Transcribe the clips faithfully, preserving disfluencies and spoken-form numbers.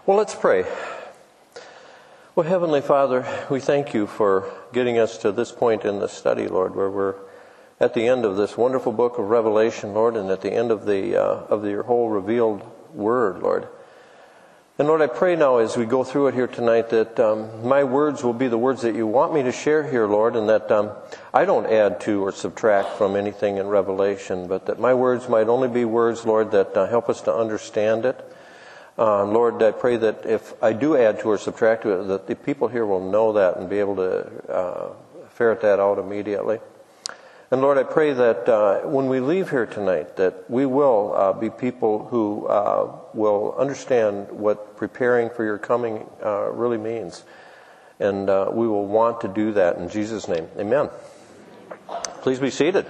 Well, let's pray. Well, Heavenly Father, we thank you for getting us to this point in the study, Lord, where we're at the end of this wonderful book of Revelation, Lord, and at the end of the uh, of the, your whole revealed word, Lord. And Lord, I pray now as we go through it here tonight that um, my words will be the words that you want me to share here, Lord, and that um, I don't add to or subtract from anything in Revelation, but that my words might only be words, Lord, that uh, help us to understand it. Uh, Lord, I pray that if I do add to or subtract to it, that the people here will know that and be able to uh, ferret that out immediately. And Lord, I pray that uh, when we leave here tonight, that we will uh, be people who uh, will understand what preparing for your coming uh, really means. And uh, we will want to do that in Jesus' name. Amen. Please be seated.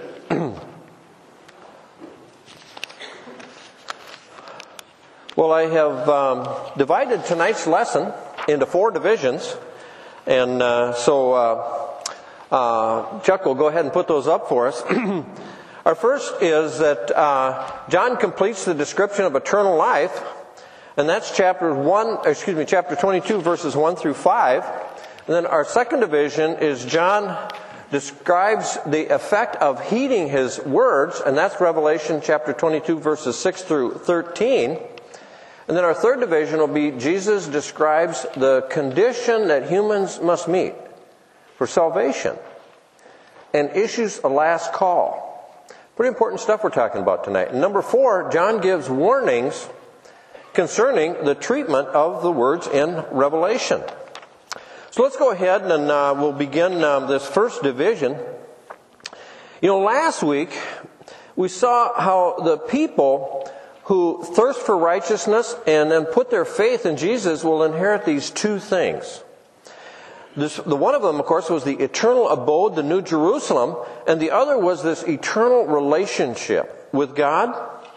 Well, I have um, divided tonight's lesson into four divisions. And uh, so... Uh, Uh, Chuck will go ahead and put those up for us. Our first is that uh, John completes the description of eternal life, and that's chapter one. Excuse me, chapter twenty-two, verses one through five. And then our second division is John describes the effect of heeding his words, and that's Revelation chapter twenty-two, verses six through thirteen. And then our third division will be Jesus describes the condition that humans must meet for salvation, and issues a last call. Pretty important stuff we're talking about tonight. And number four, John gives warnings concerning the treatment of the words in Revelation. So let's go ahead and uh, we'll begin um, this first division. You know, last week we saw how the people who thirst for righteousness and then put their faith in Jesus will inherit these two things. This, the one of them, of course, was the eternal abode, the New Jerusalem, and the other was this eternal relationship with God.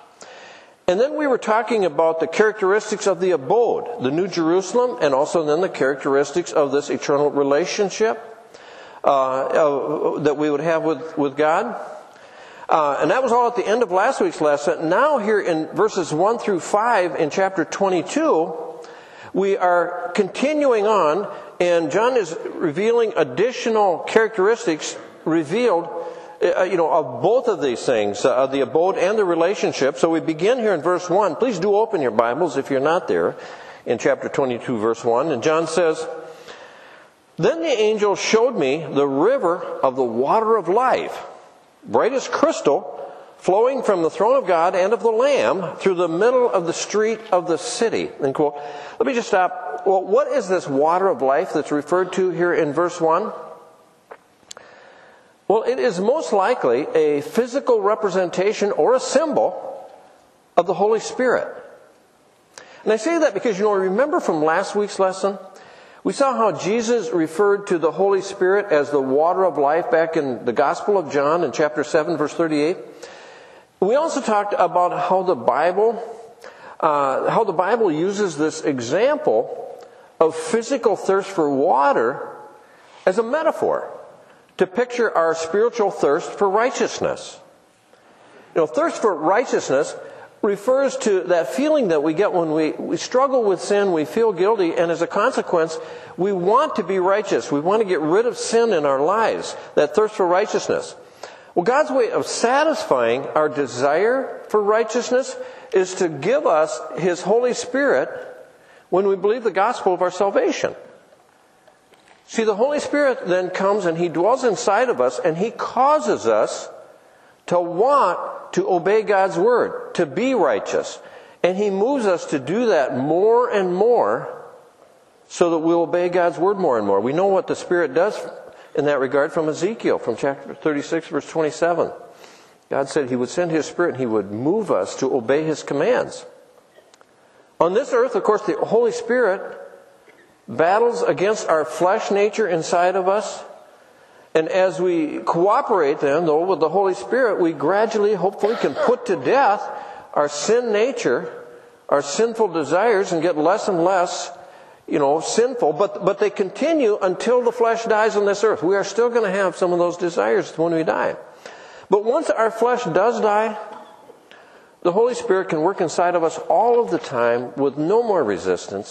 And then we were talking about the characteristics of the abode, the New Jerusalem, and also then the characteristics of this eternal relationship uh, uh, that we would have with, with God. Uh, and that was all at the end of last week's lesson. Now here in verses one through five in chapter twenty-two, we are continuing on, and John is revealing additional characteristics revealed, uh, you know, of both of these things, uh, the abode and the relationship. So we begin here in verse one. Please do open your Bibles if you're not there, in chapter twenty-two, verse one. And John says, "Then the angel showed me the river of the water of life, bright as crystal, flowing from the throne of God and of the Lamb through the middle of the street of the city." End quote. Let me just stop. Well, what is this water of life that's referred to here in verse one? Well, it is most likely a physical representation or a symbol of the Holy Spirit. And I say that because, you know, remember from last week's lesson, we saw how Jesus referred to the Holy Spirit as the water of life back in the Gospel of John in chapter seven, verse thirty-eight. We also talked about how the Bible, uh, how the Bible uses this example of physical thirst for water as a metaphor to picture our spiritual thirst for righteousness. You know, thirst for righteousness refers to that feeling that we get when we, we struggle with sin, we feel guilty, and as a consequence, we want to be righteous. We want to get rid of sin in our lives, that thirst for righteousness. Well, God's way of satisfying our desire for righteousness is to give us His Holy Spirit when we believe the gospel of our salvation. See, the Holy Spirit then comes and He dwells inside of us, and He causes us to want to obey God's word, to be righteous. And He moves us to do that more and more so that we'll obey God's word more and more. We know what the Spirit does in that regard from Ezekiel, from chapter thirty-six, verse twenty-seven. God said He would send His Spirit and He would move us to obey His commands. On this earth, of course, the Holy Spirit battles against our flesh nature inside of us. And as we cooperate then, though, with the Holy Spirit, we gradually, hopefully, can put to death our sin nature, our sinful desires, and get less and less, you know, sinful. But, but they continue until the flesh dies on this earth. We are still going to have some of those desires when we die. But once our flesh does die, the Holy Spirit can work inside of us all of the time with no more resistance.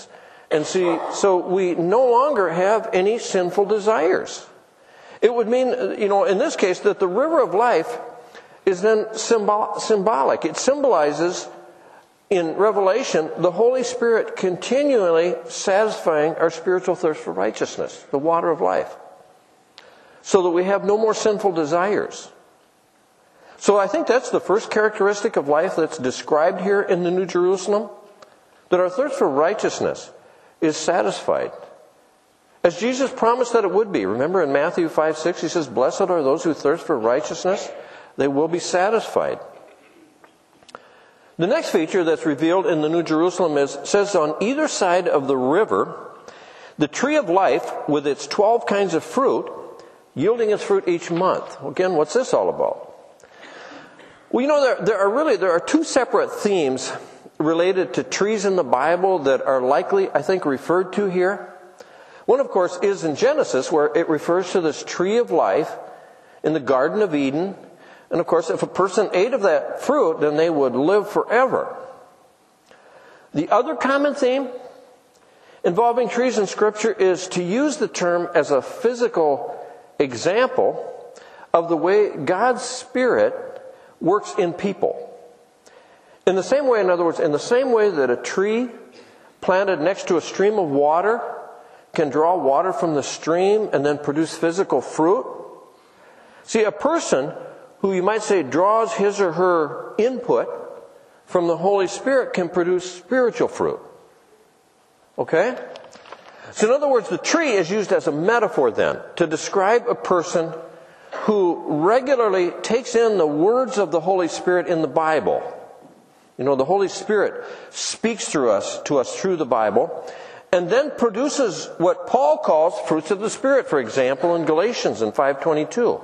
And see, so we no longer have any sinful desires. It would mean, you know, in this case, that the river of life is then symbol- symbolic. It symbolizes, in Revelation, the Holy Spirit continually satisfying our spiritual thirst for righteousness, the water of life, so that we have no more sinful desires. So I think that's the first characteristic of life that's described here in the New Jerusalem, that our thirst for righteousness is satisfied, as Jesus promised that it would be. Remember in Matthew five six, he says, "Blessed are those who thirst for righteousness, they will be satisfied." The next feature that's revealed in the New Jerusalem is, says on either side of the river, the tree of life with its twelve kinds of fruit, yielding its fruit each month. Again, what's this all about? Well, you know, there, there are really, there are two separate themes related to trees in the Bible that are likely, I think, referred to here. One, of course, is in Genesis, where it refers to this tree of life in the Garden of Eden. And of course, if a person ate of that fruit, then they would live forever. The other common theme involving trees in Scripture is to use the term as a physical example of the way God's Spirit works in people. In the same way, in other words, in the same way that a tree planted next to a stream of water can draw water from the stream and then produce physical fruit. See, a person who you might say draws his or her input from the Holy Spirit can produce spiritual fruit. Okay? So in other words, the tree is used as a metaphor then to describe a person who regularly takes in the words of the Holy Spirit in the Bible. You know, the Holy Spirit speaks through us, to us through the Bible, and then produces what Paul calls fruits of the Spirit, for example, in Galatians in five twenty-two.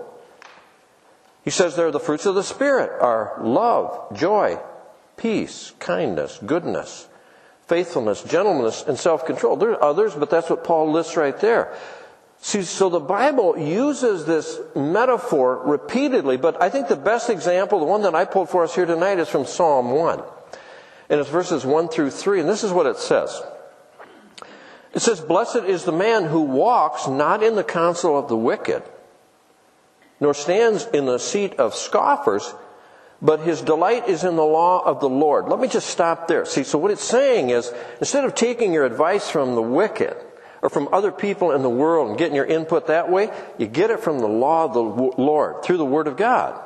He says there the fruits of the Spirit are love, joy, peace, kindness, goodness, faithfulness, gentleness, and self-control. There are others, but that's what Paul lists right there. See, so the Bible uses this metaphor repeatedly, but I think the best example, the one that I pulled for us here tonight, is from Psalm one. And it's verses one through three, and this is what it says. It says, "Blessed is the man who walks not in the counsel of the wicked, nor stands in the seat of scoffers, but his delight is in the law of the Lord." Let me just stop there. See, so what it's saying is, instead of taking your advice from the wicked, or from other people in the world and getting your input that way, you get it from the law of the Lord, through the Word of God.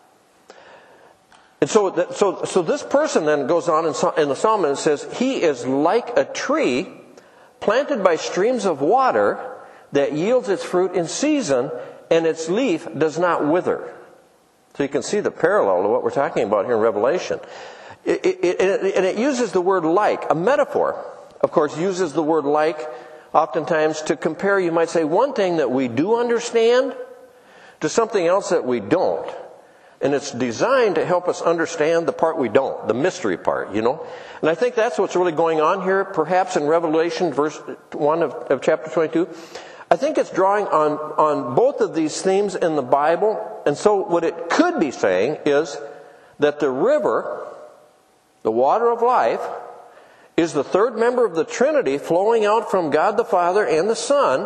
And so that, so, so this person then goes on in, in the Psalm and says, "He is like a tree planted by streams of water that yields its fruit in season, and its leaf does not wither." So you can see the parallel to what we're talking about here in Revelation. It, it, it, and it uses the word "like," a metaphor, of course, uses the word "like" oftentimes to compare, you might say, one thing that we do understand to something else that we don't. And it's designed to help us understand the part we don't, the mystery part, you know. And I think that's what's really going on here, perhaps in Revelation, verse one of, of chapter twenty-two. I think it's drawing on, on both of these themes in the Bible. And so what it could be saying is that the river, the water of life, is the third member of the Trinity flowing out from God the Father and the Son,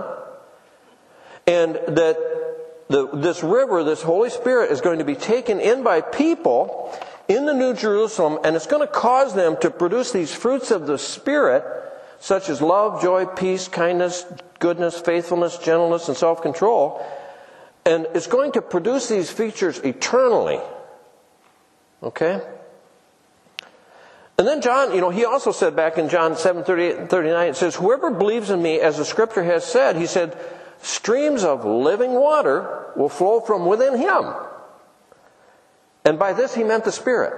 and that the, this river, this Holy Spirit, is going to be taken in by people in the New Jerusalem, and it's going to cause them to produce these fruits of the Spirit, such as love, joy, peace, kindness, goodness, faithfulness, gentleness, and self-control. And it's going to produce these features eternally. Okay? And then John, you know, he also said back in John seven thirty-eight and thirty-nine, it says, "Whoever believes in me, as the Scripture has said," he said, "streams of living water will flow from within him." And by this he meant the Spirit.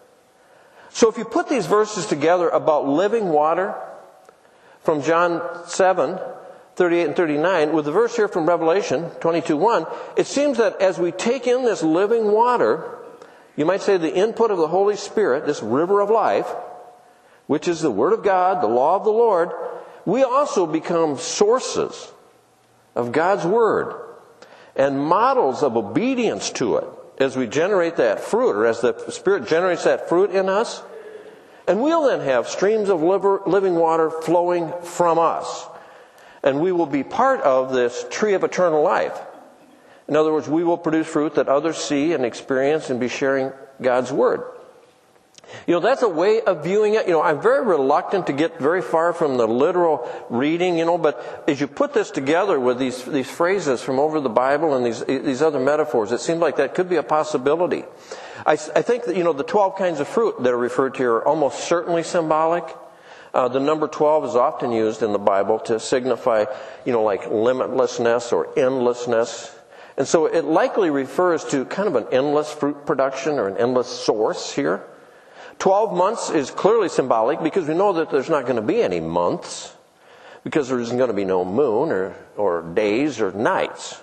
So if you put these verses together about living water from John seven thirty-eight and thirty-nine with the verse here from Revelation twenty-two one, it seems that as we take in this living water, you might say the input of the Holy Spirit, this river of life, which is the Word of God, the law of the Lord, we also become sources of God's Word and models of obedience to it as we generate that fruit, or as the Spirit generates that fruit in us. And we'll then have streams of living water flowing from us. And we will be part of this tree of eternal life. In other words, we will produce fruit that others see and experience and be sharing God's Word. You know, that's a way of viewing it. You know, I'm very reluctant to get very far from the literal reading, you know, but as you put this together with these these phrases from over the Bible and these these other metaphors, it seems like that could be a possibility. I, I think that, you know, the twelve kinds of fruit that are referred to here are almost certainly symbolic. Uh, the number twelve is often used in the Bible to signify, you know, like limitlessness or endlessness. And so it likely refers to kind of an endless fruit production or an endless source here. Twelve months is clearly symbolic because we know that there's not going to be any months because there isn't going to be no moon or, or days or nights.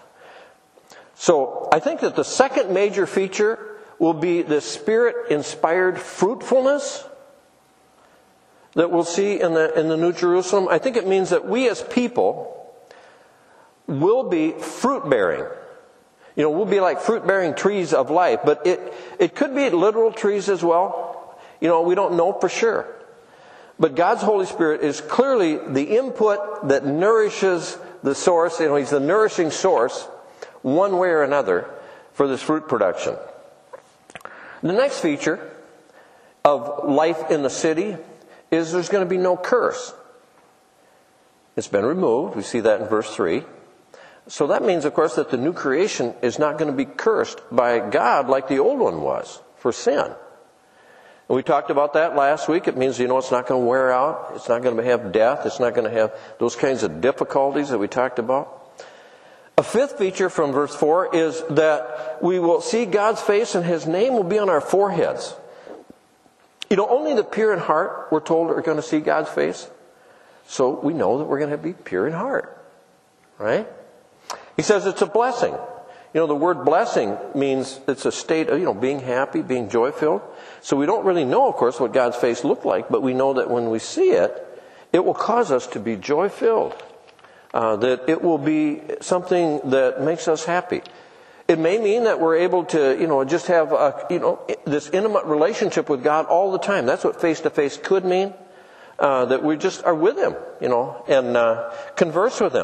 So I think that the second major feature will be the Spirit-inspired fruitfulness that we'll see in the in the New Jerusalem. I think it means that we as people will be fruit-bearing. You know, we'll be like fruit-bearing trees of life, but it it could be literal trees as well. You know, we don't know for sure. But God's Holy Spirit is clearly the input that nourishes the source. You know, He's the nourishing source, one way or another, for this fruit production. The next feature of life in the city is there's going to be no curse. It's been removed. We see that in verse three. So that means, of course, that the new creation is not going to be cursed by God like the old one was for sin. And we talked about that last week. It means, you know, it's not going to wear out. It's not going to have death. It's not going to have those kinds of difficulties that we talked about. A fifth feature from verse four is that we will see God's face and His name will be on our foreheads. You know, only the pure in heart, we're told, are going to see God's face. So we know that we're going to be pure in heart. Right? He says it's a blessing. You know, the word blessing means it's a state of, you know, being happy, being joy-filled. So we don't really know, of course, what God's face looked like, but we know that when we see it, it will cause us to be joy-filled. Uh, that it will be something that makes us happy. It may mean that we're able to, you know, just have, a, you know, this intimate relationship with God all the time. That's what face-to-face could mean. Uh, that we just are with Him, you know, and uh, converse with Him.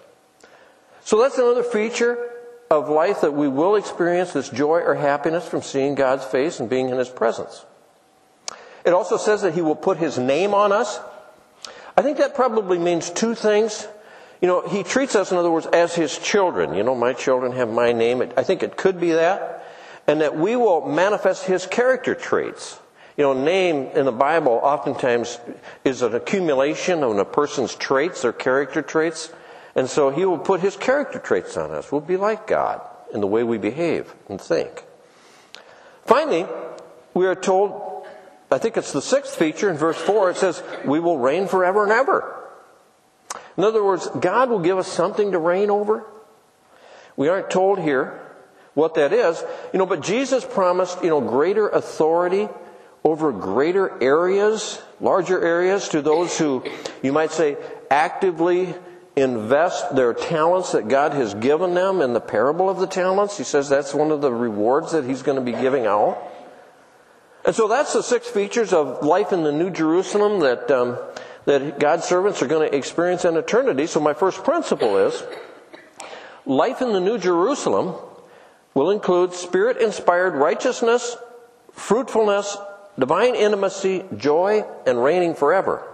So that's another feature of life, that we will experience this joy or happiness from seeing God's face and being in His presence. It also says that He will put His name on us. I think that probably means two things. You know, He treats us, in other words, as His children. You know, my children have my name. I think it could be that. And that we will manifest His character traits. You know, name in the Bible oftentimes is an accumulation of a person's traits, their character traits. And so He will put His character traits on us. We'll be like God in the way we behave and think. Finally, we are told, I think it's the sixth feature in verse four, it says, we will reign forever and ever. In other words, God will give us something to reign over. We aren't told here what that is. You know, but Jesus promised, you know, greater authority over greater areas, larger areas, to those who, you might say, actively invest their talents that God has given them in the parable of the talents. He says that's one of the rewards that He's going to be giving out. And so that's the six features of life in the New Jerusalem that um, that God's servants are going to experience in eternity. So my first principle is, life in the New Jerusalem will include Spirit-inspired righteousness, fruitfulness, divine intimacy, joy, and reigning forever.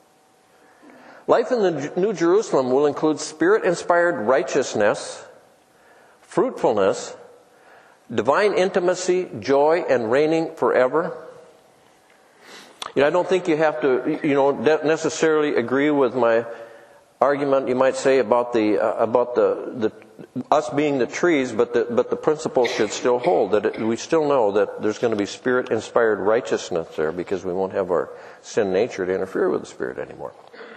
Life in the New Jerusalem will include Spirit-inspired righteousness, fruitfulness, divine intimacy, joy, and reigning forever. You know, I don't think you have to, you know, necessarily agree with my argument, you might say, about the uh, about the the us being the trees, but the but the principle should still hold. That it, we still know that there's going to be Spirit-inspired righteousness there, because we won't have our sin nature to interfere with the Spirit anymore.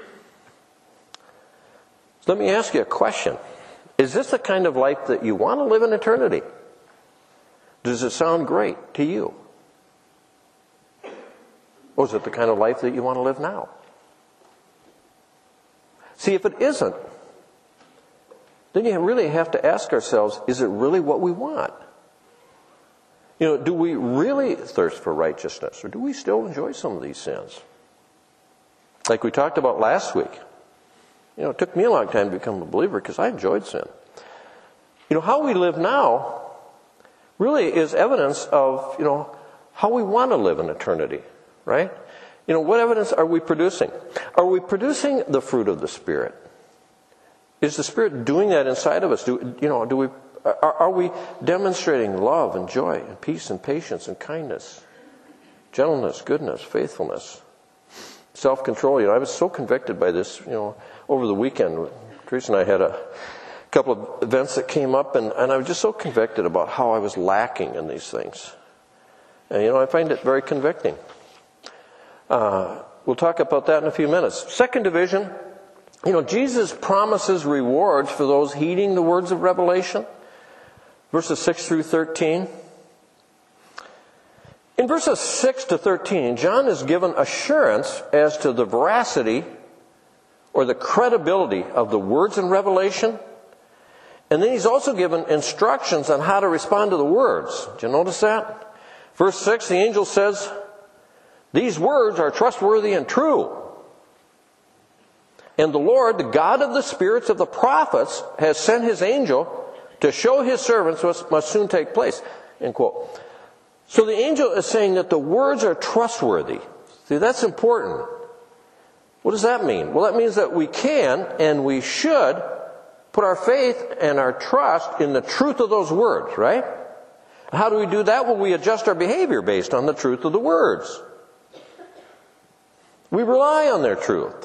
So let me ask you a question. Is this the kind of life that you want to live in eternity? Does it sound great to you? Or is it the kind of life that you want to live now? See, if it isn't, then you really have to ask ourselves, is it really what we want? You know, do we really thirst for righteousness, or do we still enjoy some of these sins? Like we talked about last week. You know, it took me a long time to become a believer because I enjoyed sin. You know, how we live now really is evidence of, you know, how we want to live in eternity, right? You know, what evidence are we producing? Are we producing the fruit of the Spirit? Is the Spirit doing that inside of us? Do, you know, do we, are, are we demonstrating love and joy and peace and patience and kindness, gentleness, goodness, faithfulness, self-control? You know, I was so convicted by this, you know, over the weekend. Teresa and I had a couple of events that came up, and, and I was just so convicted about how I was lacking in these things. And, you know, I find it very convicting. Uh, we'll talk about that in a few minutes. Second division, you know, Jesus promises rewards for those heeding the words of revelation. Verses six through thirteen. In verses six to thirteen, John is given assurance as to the veracity or the credibility of the words in Revelation. And then he's also given instructions on how to respond to the words. Did you notice that? Verse six, the angel says, "These words are trustworthy and true. And the Lord, the God of the spirits of the prophets, has sent his angel to show his servants what must soon take place." End quote. So the angel is saying that the words are trustworthy. See, that's important. What does that mean? Well, that means that we can and we should put our faith and our trust in the truth of those words, right? How do we do that? Well, we adjust our behavior based on the truth of the words. We rely on their truth.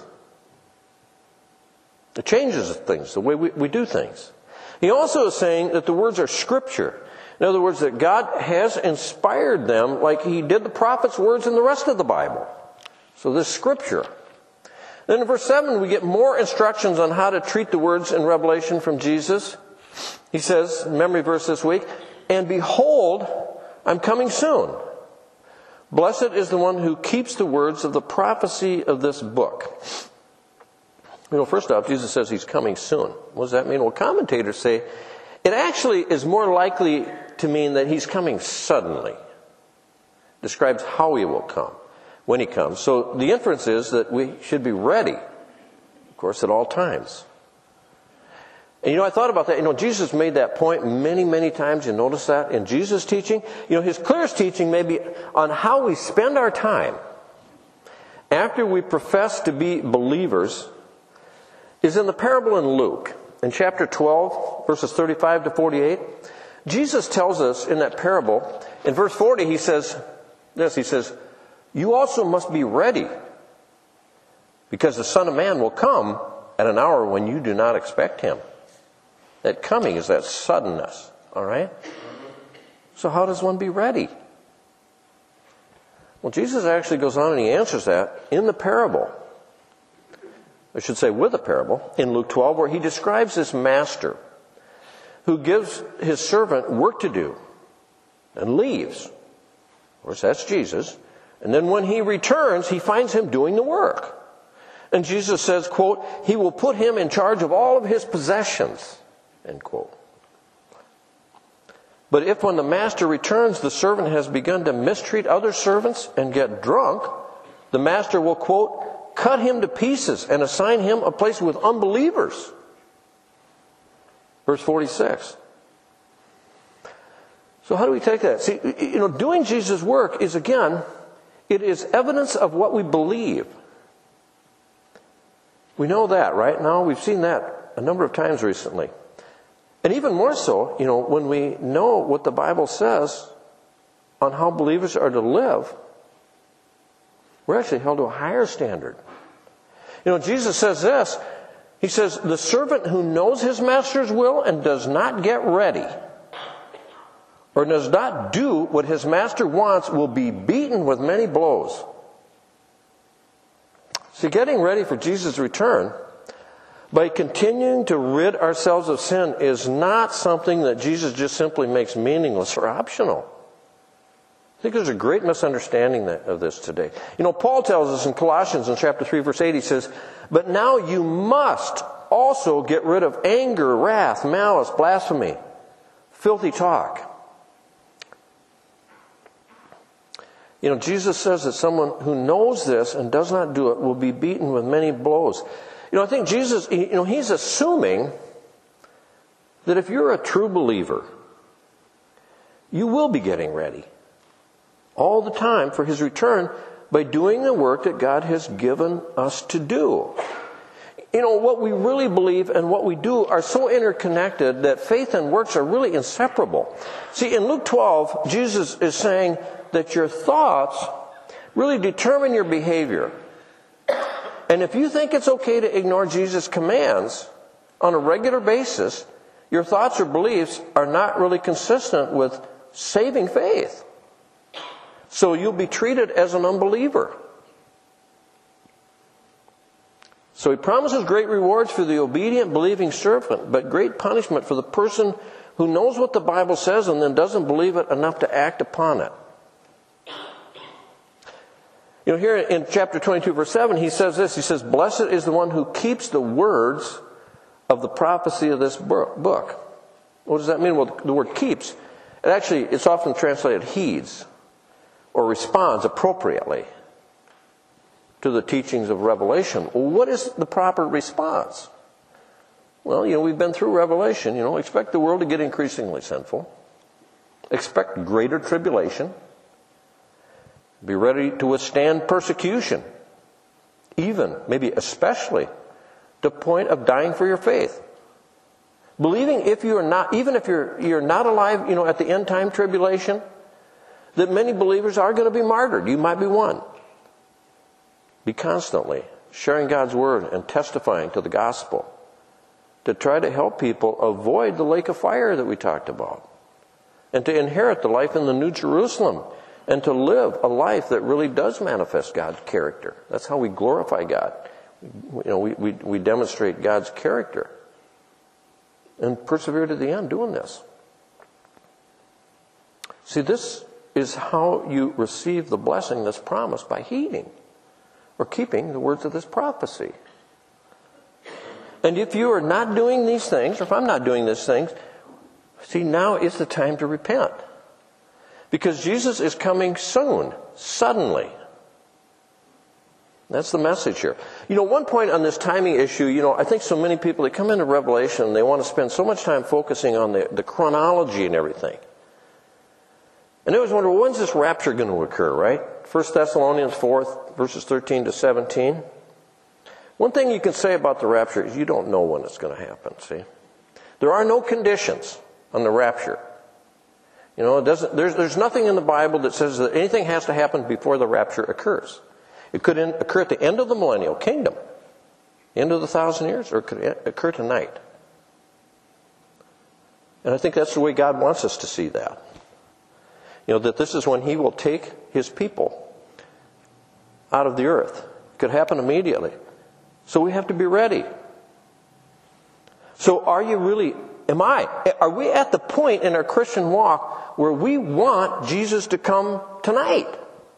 It changes things, the way we, we do things. He also is saying that the words are scripture. In other words, that God has inspired them like he did the prophet's words in the rest of the Bible. So this is scripture. Then in verse seven, we get more instructions on how to treat the words in Revelation from Jesus. He says, memory verse this week, "And behold, I'm coming soon. Blessed is the one who keeps the words of the prophecy of this book." You know, first off, Jesus says he's coming soon. What does that mean? Well, commentators say it actually is more likely to mean that he's coming suddenly. Describes how he will come, when he comes. So the inference is that we should be ready, of course, at all times. And you know, I thought about that. You know, Jesus made that point many, many times. You notice that in Jesus' teaching? You know, his clearest teaching may be on how we spend our time after we profess to be believers is in the parable in Luke. In chapter twelve, verses thirty-five to forty-eight, Jesus tells us in that parable, in verse forty, he says this, he says, "You also must be ready, because the Son of Man will come at an hour when you do not expect him." That coming is that suddenness, all right? So how does one be ready? Well, Jesus actually goes on and he answers that in the parable. I should say with a parable, in Luke twelve, where he describes this master who gives his servant work to do and leaves. Of course, that's Jesus. And then when he returns, he finds him doing the work. And Jesus says, quote, "He will put him in charge of all of his possessions," end quote. But if when the master returns, the servant has begun to mistreat other servants and get drunk, the master will, quote, "cut him to pieces and assign him a place with unbelievers." Verse forty-six. So how do we take that? See, you know, doing Jesus' work is, again, it is evidence of what we believe. We know that, right? Now we've seen that a number of times recently. And even more so, you know, when we know what the Bible says on how believers are to live, we're actually held to a higher standard. You know, Jesus says this. He says, "The servant who knows his master's will and does not get ready, or does not do what his master wants, will be beaten with many blows." See, getting ready for Jesus' return by continuing to rid ourselves of sin is not something that Jesus just simply makes meaningless or optional. I think there's a great misunderstanding of this today. You know, Paul tells us in Colossians in chapter three, verse eight, he says, "But now you must also get rid of anger, wrath, malice, blasphemy, filthy talk." You know, Jesus says that someone who knows this and does not do it will be beaten with many blows. You know, I think Jesus, you know, he's assuming that if you're a true believer, you will be getting ready all the time for his return by doing the work that God has given us to do. You know, what we really believe and what we do are so interconnected that faith and works are really inseparable. See, in Luke twelve, Jesus is saying that your thoughts really determine your behavior. And if you think it's okay to ignore Jesus' commands on a regular basis, your thoughts or beliefs are not really consistent with saving faith. So you'll be treated as an unbeliever. So he promises great rewards for the obedient, believing servant, but great punishment for the person who knows what the Bible says and then doesn't believe it enough to act upon it. You know, here in chapter twenty-two, verse seven, he says this. He says, "Blessed is the one who keeps the words of the prophecy of this book." What does that mean? Well, the word keeps, it actually, it's often translated heeds or responds appropriately to the teachings of Revelation. Well, what is the proper response? Well, you know, we've been through Revelation. You know, expect the world to get increasingly sinful. Expect greater tribulation. Be ready to withstand persecution. Even, maybe especially, to the point of dying for your faith. Believing if you are not, even if you're you're not alive, you know, at the end time tribulation, that many believers are going to be martyred. You might be one. Be constantly sharing God's word and testifying to the gospel to try to help people avoid the lake of fire that we talked about, and to inherit the life in the New Jerusalem, and to live a life that really does manifest God's character. That's how we glorify God. You know, we, we, we demonstrate God's character and persevere to the end doing this. See, this is how you receive the blessing that's promised, by heeding or keeping the words of this prophecy. And if you are not doing these things, or if I'm not doing these things, see, now is the time to repent. Because Jesus is coming soon, suddenly. That's the message here. You know, one point on this timing issue, you know, I think so many people, they come into Revelation and they want to spend so much time focusing on the, the chronology and everything. And they always wonder, well, when's this rapture going to occur, right? First Thessalonians four, verses thirteen to seventeen. One thing you can say about the rapture is you don't know when it's going to happen, see? There are no conditions on the rapture. You know, it doesn't, there's, there's nothing in the Bible that says that anything has to happen before the rapture occurs. It could in, occur at the end of the millennial kingdom, end of the thousand years, or it could occur tonight. And I think that's the way God wants us to see that. You know, that this is when he will take his people out of the earth. It could happen immediately. So we have to be ready. So are you really, am I, are we at the point in our Christian walk where we want Jesus to come tonight?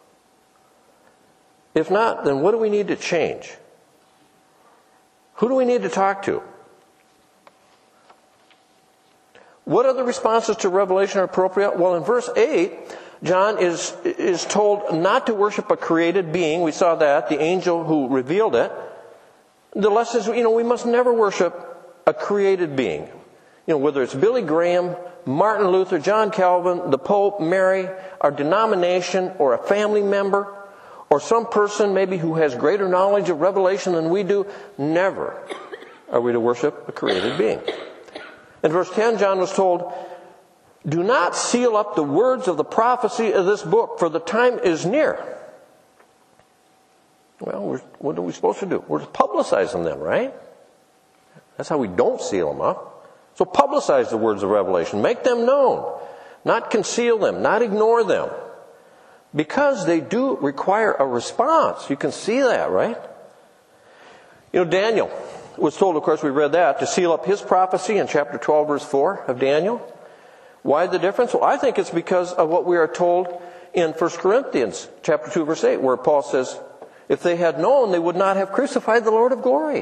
If not, then what do we need to change? Who do we need to talk to? What other responses to Revelation are appropriate? Well, in verse eight, John is, is told not to worship a created being. We saw that, the angel who revealed it. The lesson is, you know, we must never worship a created being. You know, whether it's Billy Graham, Martin Luther, John Calvin, the Pope, Mary, our denomination, or a family member, or some person maybe who has greater knowledge of Revelation than we do, never are we to worship a created being. In verse ten, John was told, "Do not seal up the words of the prophecy of this book, for the time is near." Well, we're, what are we supposed to do? We're to publicize them then, right? That's how we don't seal them up. So publicize the words of Revelation. Make them known. Not conceal them. Not ignore them. Because they do require a response. You can see that, right? You know, Daniel was told, of course we read that, to seal up his prophecy in chapter twelve, verse four of Daniel. Why the difference? Well, I think it's because of what we are told in First Corinthians chapter two, verse eight, where Paul says, if they had known, they would not have crucified the Lord of glory.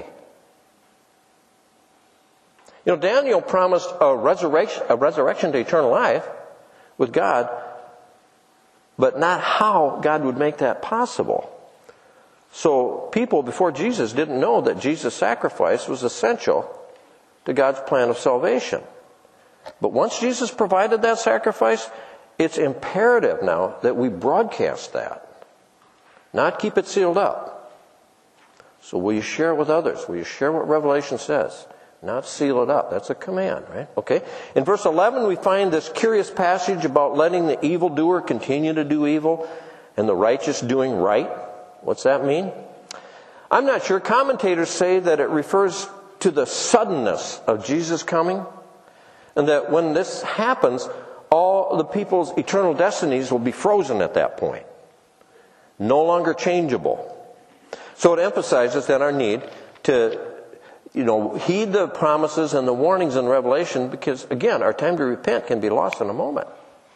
You know, Daniel promised a resurrection, a resurrection to eternal life with God but not how God would make that possible. So people before Jesus didn't know that Jesus' sacrifice was essential to God's plan of salvation. But once Jesus provided that sacrifice, it's imperative now that we broadcast that, not keep it sealed up. So will you share it with others? Will you share what Revelation says? Not seal it up. That's a command, right? Okay. In verse eleven, we find this curious passage about letting the evildoer continue to do evil and the righteous doing right. What's that mean? I'm not sure. Commentators say that it refers to the suddenness of Jesus' coming, and that when this happens, all the people's eternal destinies will be frozen at that point, no longer changeable. So it emphasizes then our need to, you know, heed the promises and the warnings in Revelation, because, again, our time to repent can be lost in a moment.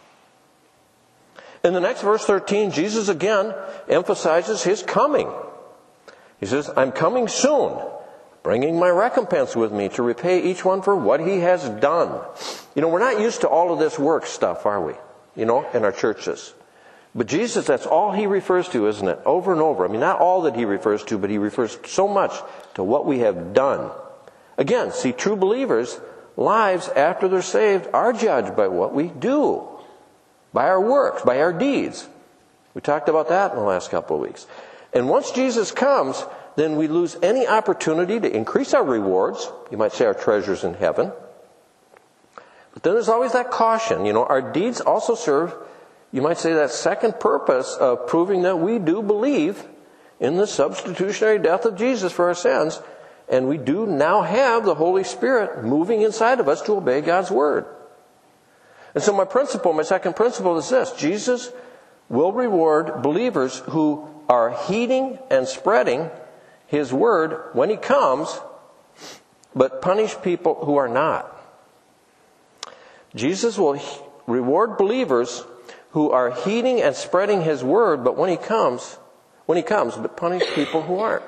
In the next verse thirteen, Jesus again emphasizes his coming. He says, I'm coming soon, bringing my recompense with me to repay each one for what he has done. You know, we're not used to all of this work stuff, are we? You know, in our churches. But Jesus, that's all he refers to, isn't it? Over and over. I mean, not all that he refers to, but he refers so much to what we have done. Again, see, true believers' lives after they're saved are judged by what we do, by our works, by our deeds. We talked about that in the last couple of weeks. And once Jesus comes, then we lose any opportunity to increase our rewards. You might say our treasures in heaven. But then there's always that caution. You know, our deeds also serve, you might say, that second purpose of proving that we do believe in the substitutionary death of Jesus for our sins. And we do now have the Holy Spirit moving inside of us to obey God's Word. And so my principle, my second principle is this. Jesus will reward believers who are heeding and spreading His Word when He comes, but punish people who are not. Jesus will reward believers who are heeding and spreading His Word, but when He comes, when He comes, but punish people who aren't.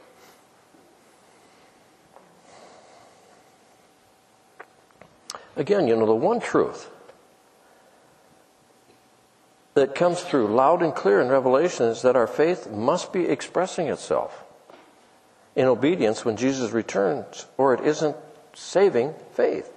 Again, you know, the one truth that comes through loud and clear in Revelation is that our faith must be expressing itself in obedience when Jesus returns, or it isn't saving faith.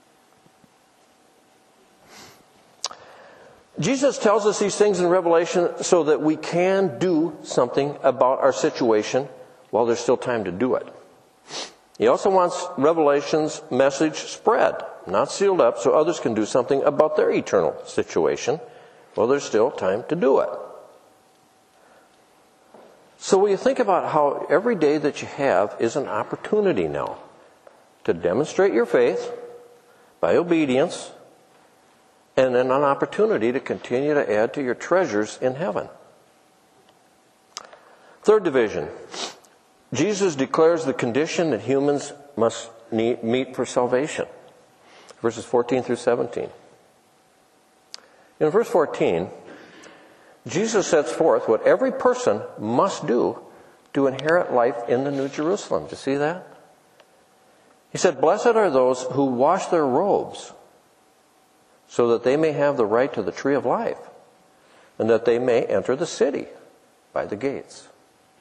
Jesus tells us these things in Revelation so that we can do something about our situation while there's still time to do it. He also wants Revelation's message spread, not sealed up, so others can do something about their eternal situation while there's still time to do it. So when you think about how every day that you have is an opportunity now to demonstrate your faith by obedience, and then an opportunity to continue to add to your treasures in heaven. Third division. Jesus declares the condition that humans must need, meet for salvation. Verses fourteen through seventeen. In verse fourteen, Jesus sets forth what every person must do to inherit life in the New Jerusalem. Do you see that? He said, "Blessed are those who wash their robes, so that they may have the right to the tree of life, and that they may enter the city by the gates."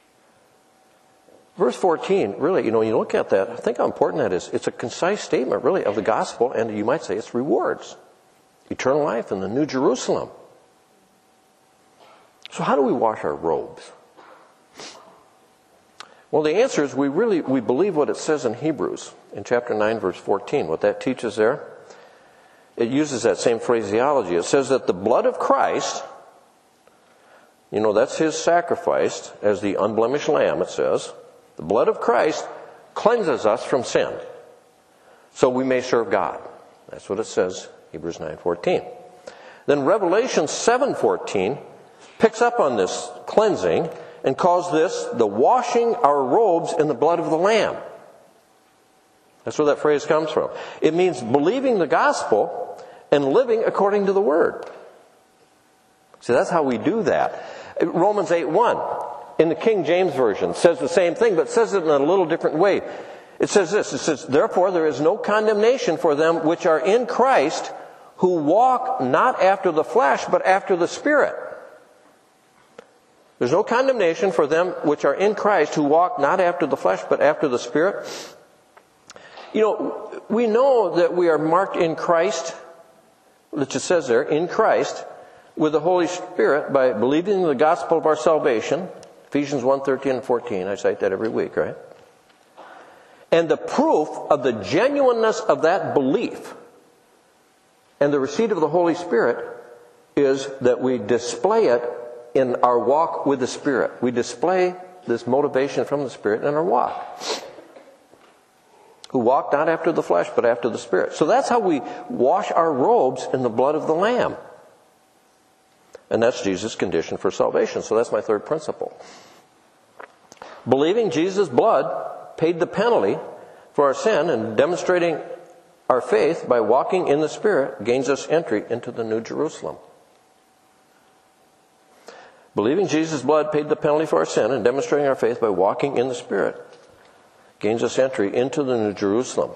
Verse fourteen, really, you know, you look at that, think how important that is. It's a concise statement, really, of the gospel, and you might say it's rewards. Eternal life in the New Jerusalem. So how do we wash our robes? Well, the answer is we really, we believe what it says in Hebrews, in chapter nine, verse fourteen. What that teaches there, it uses that same phraseology. It says that the blood of Christ, you know, that's His sacrifice as the unblemished lamb, it says. The blood of Christ cleanses us from sin, so we may serve God. That's what it says, Hebrews nine fourteen. Then Revelation seven fourteen picks up on this cleansing and calls this the washing our robes in the blood of the Lamb. That's where that phrase comes from. It means believing the gospel and living according to the Word. See, that's how we do that. Romans eight one, in the King James Version, says the same thing, but says it in a little different way. It says this, it says, "Therefore there is no condemnation for them which are in Christ, who walk not after the flesh, but after the Spirit." There's no condemnation for them which are in Christ, who walk not after the flesh, but after the Spirit. You know, we know that we are marked in Christ, which it says there, in Christ, with the Holy Spirit by believing in the gospel of our salvation. Ephesians one, thirteen and fourteen. I cite that every week, right? And the proof of the genuineness of that belief and the receipt of the Holy Spirit is that we display it in our walk with the Spirit. We display this motivation from the Spirit in our walk. Who walk not after the flesh, but after the Spirit. So that's how we wash our robes in the blood of the Lamb. And that's Jesus' condition for salvation. So that's my third principle. Believing Jesus' blood paid the penalty for our sin, and demonstrating our faith by walking in the Spirit gains us entry into the New Jerusalem. Believing Jesus' blood paid the penalty for our sin, and demonstrating our faith by walking in the Spirit gains us entry into the New Jerusalem.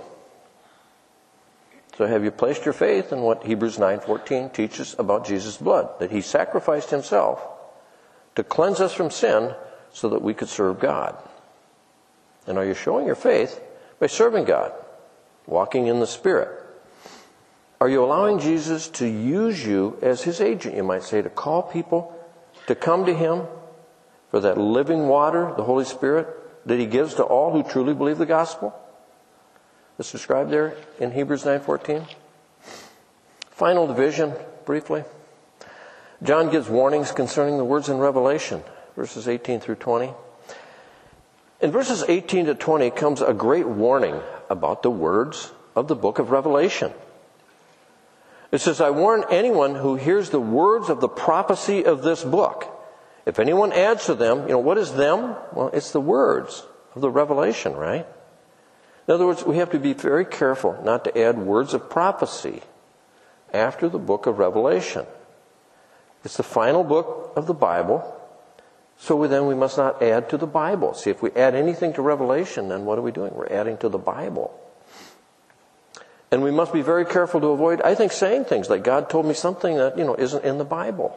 So have you placed your faith in what Hebrews nine fourteen teaches about Jesus' blood? That He sacrificed Himself to cleanse us from sin so that we could serve God. And are you showing your faith by serving God, walking in the Spirit? Are you allowing Jesus to use you as His agent, you might say, to call people to come to Him for that living water, the Holy Spirit, that He gives to all who truly believe the gospel? That's described there in Hebrews nine fourteen. Final division, briefly. John gives warnings concerning the words in Revelation, verses eighteen through twenty. In verses eighteen to twenty comes a great warning about the words of the book of Revelation. It says, I warn anyone who hears the words of the prophecy of this book. If anyone adds to them, you know, what is them? Well, it's the words of the Revelation, right? In other words, we have to be very careful not to add words of prophecy after the book of Revelation. It's the final book of the Bible. So then we must not add to the Bible. See, if we add anything to Revelation, then what are we doing? We're adding to the Bible. And we must be very careful to avoid, I think, saying things like, God told me something that, you know, isn't in the Bible.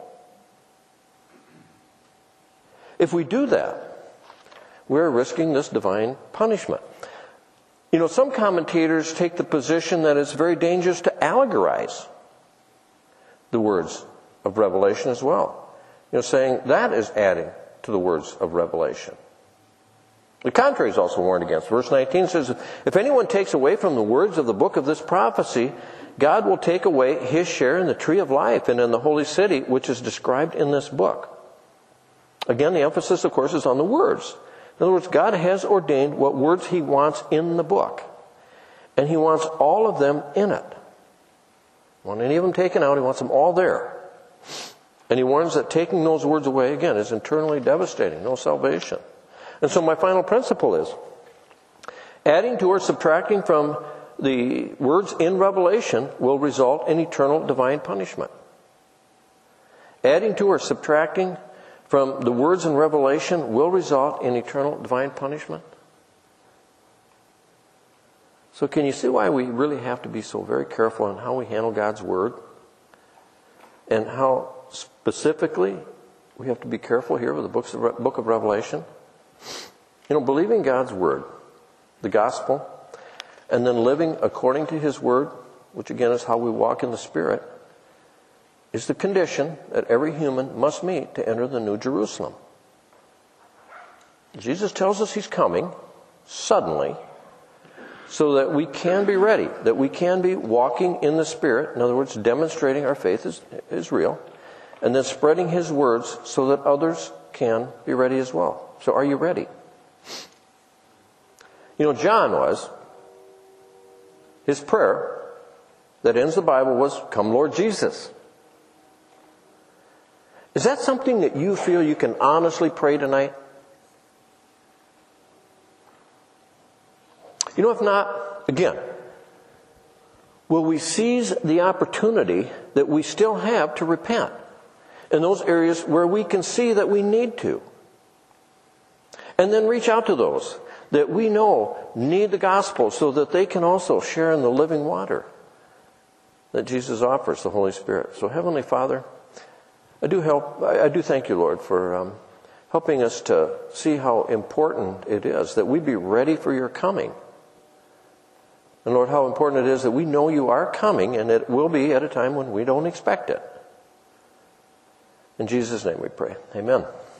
If we do that, we're risking this divine punishment. You know, some commentators take the position that it's very dangerous to allegorize the words of Revelation as well. You know, saying that is adding to the words of Revelation. The contrary is also warned against. Verse nineteen says, if anyone takes away from the words of the book of this prophecy, God will take away his share in the tree of life and in the holy city, which is described in this book. Again, the emphasis, of course, is on the words. In other words, God has ordained what words He wants in the book. And He wants all of them in it. He wants any of them taken out. He wants them all there. And He warns that taking those words away, again, is internally devastating. No salvation. And so my final principle is, adding to or subtracting from the words in Revelation will result in eternal divine punishment. Adding to or subtracting from the words in Revelation will result in eternal divine punishment. So can you see why we really have to be so very careful in how we handle God's Word? And how specifically we have to be careful here with the books of, book of Revelation? You know, believing God's Word, the gospel, and then living according to His Word, which again is how we walk in the Spirit, is the condition that every human must meet to enter the New Jerusalem. Jesus tells us He's coming suddenly so that we can be ready, that we can be walking in the Spirit, in other words, demonstrating our faith is, is real, and then spreading His words so that others can be ready as well. So are you ready? You know, John was, his prayer that ends the Bible was, "Come Lord Jesus." Is that something that you feel you can honestly pray tonight? You know, if not, again, will we seize the opportunity that we still have to repent in those areas where we can see that we need to? And then reach out to those that we know need the gospel so that they can also share in the living water that Jesus offers, the Holy Spirit. So Heavenly Father, I do help. I do thank You, Lord, for um, helping us to see how important it is that we be ready for your coming. And Lord, how important it is that we know you are coming, and it will be at a time when we don't expect it. In Jesus' name we pray. Amen.